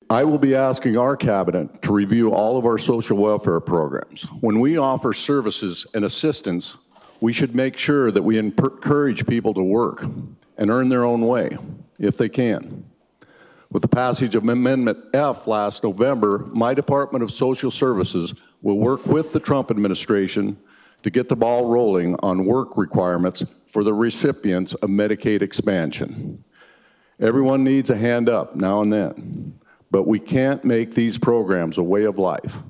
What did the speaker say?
I will be asking our cabinet to review all of our social welfare programs. When we offer services and assistance, we should make sure that we encourage people to work and earn their own way, if they can. With the passage of Amendment F last November, my Department of Social Services will work with the Trump administration to get the ball rolling on work requirements for the recipients of Medicaid expansion. Everyone needs a hand up now and then, but we can't make these programs a way of life.